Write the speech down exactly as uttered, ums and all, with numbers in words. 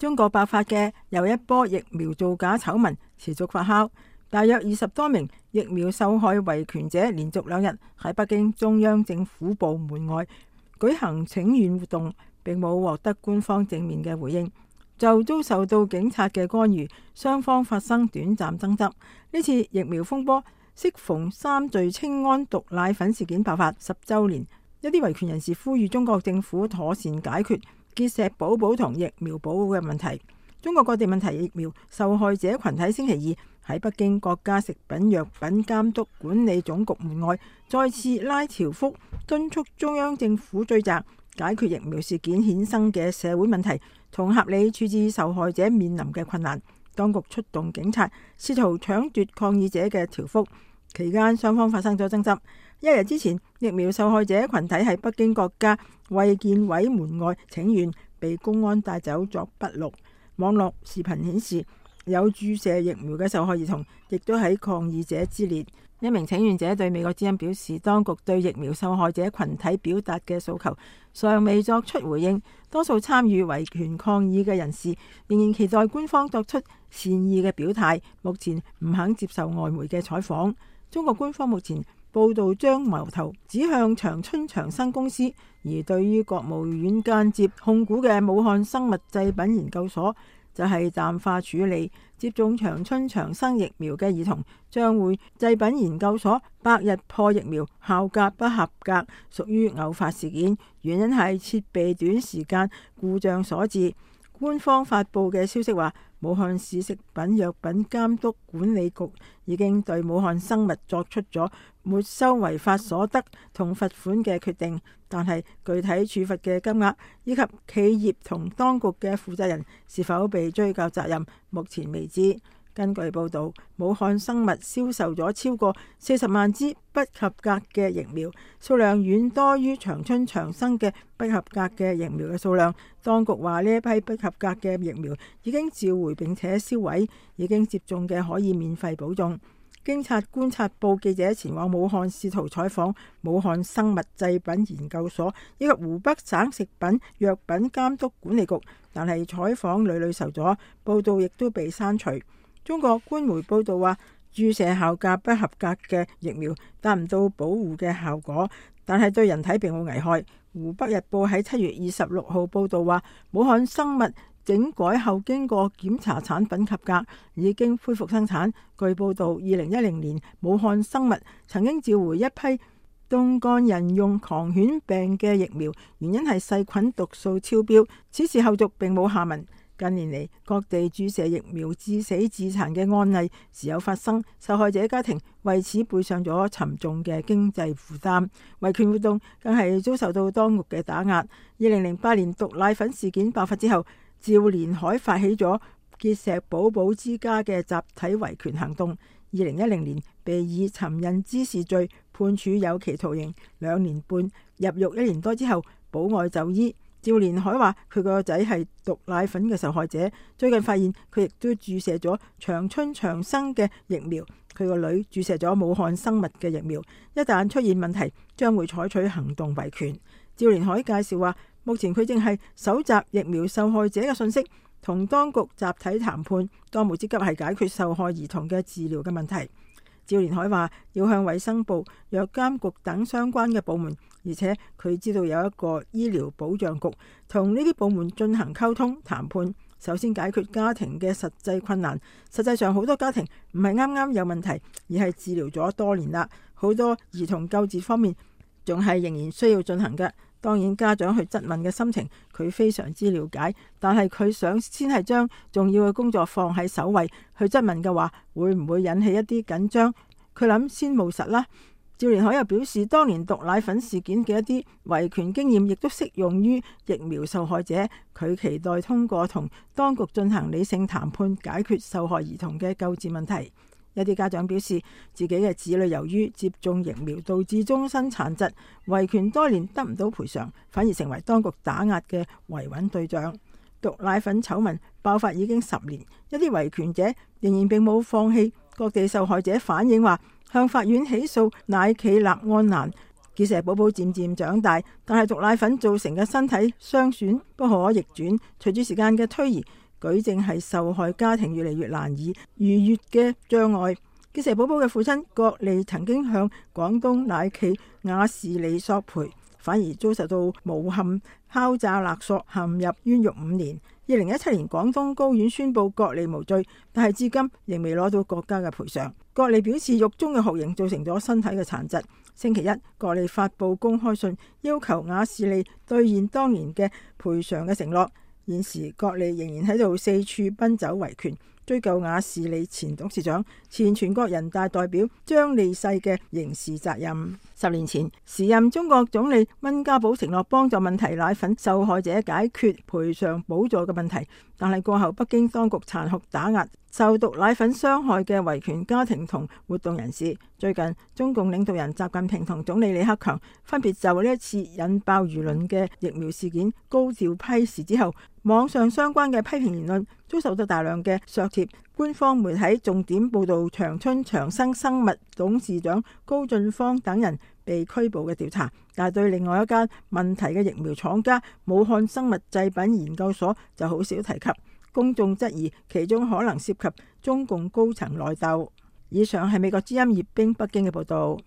中國爆發嘅又一波疫苗造假醜聞持續發酵，大約二十多名疫苗受害維權者連續兩日喺北京中央政府部門外舉行請願活動，並冇獲得官方正面嘅回應，就遭受到警察嘅干預，雙方發生短暫爭執。呢次疫苗風波適逢三聚氰胺毒奶粉事件爆發十週年，一啲維權人士呼籲中國政府妥善解決結石寶寶同疫苗保護嘅問題。中國各地問題疫苗受害者群體星期二喺北京國家食品藥品監督管理總局門外再次拉條幅，敦促中央政府追責，解決疫苗事件衍生嘅社會問題同合理處置受害者面臨嘅困難。當局出動警察試圖搶奪抗議者嘅條幅，期間雙方發生咗爭執。一日之前，疫苗受害者群體喺北京國家衛健委門外請願，被公安帶走作筆錄。網絡視頻顯示，有注射疫苗嘅受害兒童亦都喺抗議者之列。一名請願者對美國之音表示，當局對疫苗受害者群體表達嘅訴求尚未作出回應。多數參與維權抗議嘅人士仍然期待官方作出善意嘅表態，目前唔肯接受外媒嘅採訪。中國官方目前報道將矛頭指向長春長生公司，而對於國務院間接控股嘅武漢生物製品研究所，就係淡化處理。接種長春長生疫苗嘅兒童將會製品研究所百日破疫苗效價不合格，屬於偶發事件，原因係設備短時間故障所致。官方發佈嘅消息話，武漢市食品藥品監督管理局已經對武漢生物作出咗沒收違法所得同罰款嘅決定，但係具體處罰嘅金額以及企業同當局嘅負責人是否被追究責任，目前未知。根據報道，武漢生物銷售咗超過四十萬支不合格嘅疫苗，數量遠多於長春長生嘅不合格嘅疫苗嘅數量。當局話呢一批不合格嘅疫苗已經召回並且銷毀，已經接種嘅可以免費補種。警察觀察報記者前往武漢試圖採訪武漢生物製品研究所以及湖北省食品藥品監督管理局，但係採訪屢屢受阻，報道亦都被刪除。中國官媒報道話，注射效價不合格嘅疫苗達唔到保護嘅效果，但係對人體並冇危害。湖北日報喺七月二十六號報道話，武漢生物整改後經過檢查產品合格，已經恢復生產。據報道，二零一零年武漢生物曾經召回一批凍乾人用狂犬病嘅疫苗，原因係細菌毒素超標，此事後續並冇下文。近年嚟，各地注射疫苗致死致殘嘅案例時有發生，受害者家庭為此背上咗沉重嘅經濟負擔。維權活動更係遭受到當局嘅打壓。二零零八年毒奶粉事件爆發之後，趙連海發起咗結石寶寶之家嘅集體維權行動。二零一零年被以尋釁滋事罪判處有期徒刑兩年半，入獄一年多之後保外就醫。趙連海話佢個仔係毒奶粉嘅受害者，最近發現佢亦都注射咗長春長生嘅疫苗，佢個女注射咗武漢生物嘅疫苗，一旦出現問題將會採取行動維權。趙連海介紹話，目前佢正係搜集疫苗受害者嘅信息，同當局集體談判，當務之急係解決受害兒童嘅治療嘅問題。趙連海話要向衛生部、藥監局等相關嘅部門，而且佢知道有一個醫療保障局，同呢啲部門進行溝通談判，首先解決家庭嘅實際困難。實際上好多家庭唔係啱啱有問題，而係治療咗多年啦，好多兒童救治方面仲係仍然需要進行嘅。當然家長去質問嘅心情佢非常之了解，但係佢想先係將重要嘅工作放喺首位，去質問嘅話會唔會引起一啲緊張，佢諗先務實啦。趙連海又表示，當年毒奶粉事件嘅一啲維權經驗亦都適用於疫苗受害者，佢期待通過同當局進行理性談判，解決受害兒童嘅救治問題。一啲家長表示，自己嘅子女由於接種疫苗導致終身殘疾，維權多年得唔到賠償，反而成為當局打壓嘅維穩對象。毒奶粉醜聞爆發已經十年，一啲維權者仍然並冇放棄。各地受害者反映話，向法院起訴奶企立案難，結石寶寶漸漸長大，但係毒奶粉造成嘅身體傷損不可逆轉。隨住時間嘅推移， 舉證係受害家庭越嚟越難以逾越嘅障礙。結社寶寶嘅父親郭利曾經向廣東奶企雅士利索賠，反而遭受到誣陷、敲詐勒索，陷入冤獄五年。二零一七年，廣東高院宣布郭利無罪，但係至今仍未攞到國家嘅賠償。郭利表示，獄中嘅酷刑造成咗身體嘅殘疾。星期一，郭利發布公開信，要求雅士利兌現當年嘅賠償嘅承諾。現時郭利仍然喺度四處奔走維權，追究雅士利前董事長、前全國人大代表張利世嘅刑事責任。十年前，時任中國總理溫家寶承諾幫助問題奶粉受害者解決賠償補助嘅問題，但係過後北京當局殘酷打壓受毒奶粉傷害嘅維權家庭同活動人士。最近，中共領導人習近平同總理李克強分別就呢一次引爆輿論嘅疫苗事件高調批示之後，網上相關嘅批評言論遭受到大量嘅削帖。官方媒體重點報導長春長生生物董事長高俊芳等人被拘捕嘅調查，但係對另外一間問題嘅疫苗廠家武漢生物製品研究所就好少提及。公眾質疑其中可能涉及中共高層內鬥。以上係美國之音葉冰北京嘅報導。